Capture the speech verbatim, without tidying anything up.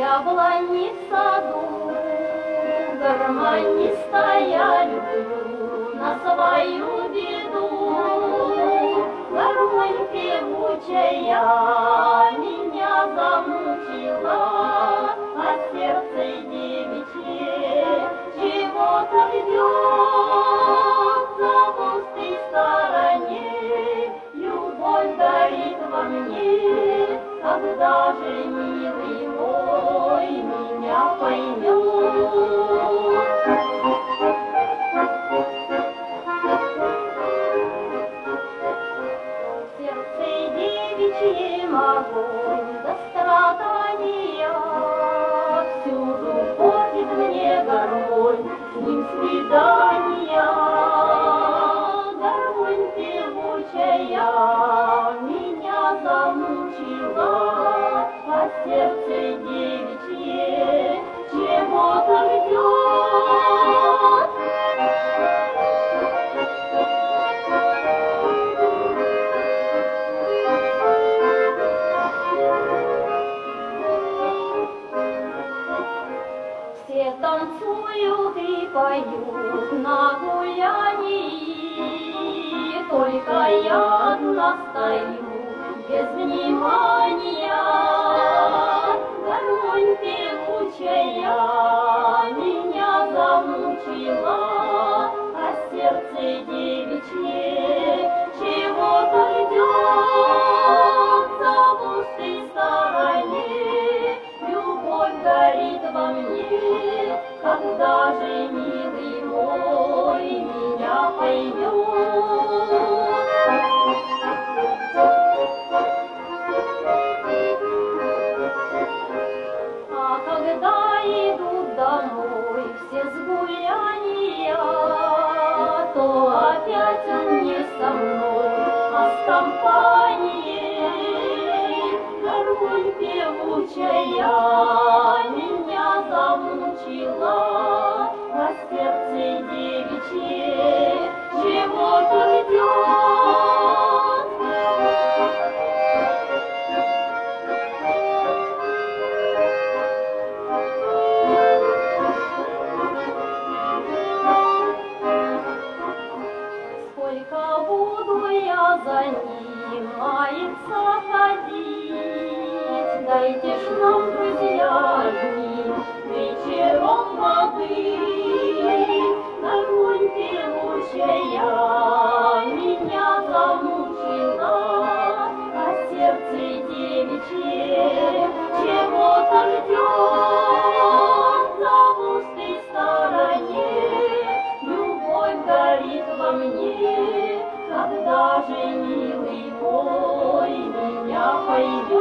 яблони в саду, гармонистая люблю на свою беду. Гармонь певучая меня замучила, а сердце девичье чего-то ждет. За пустой стороне любовь горит во мне, когда же, милый мой, меня поймет. Сердце девичьем огонь до страдания, всюду ходит мне гармонь, с ним свидания. Гармонь певучая меня замучила, а сердце девичье чего-то ждет. Все танцуют и поют на гулянии, только я одна стою без внимания. Гармонь певучая меня замучила, а сердце девичье чего-то ждет. За пустой стороне любовь горит во мне, когда же, милый мой, меня поймет. А когда идут домой все с гуляния, то опять он не со мной, а с компанией. Гармонь певучая меня замучила, а сердце девичье чего-то ждет. Сколько буду я за ним маяться ходить, дайте ж нам, друзья, одни вечером побыть. Гармонь певучая меня замучила, а сердце девичье чего-то ждет. За пустой стороне любовь горит во мне, когда же, милый мой, меня поймет.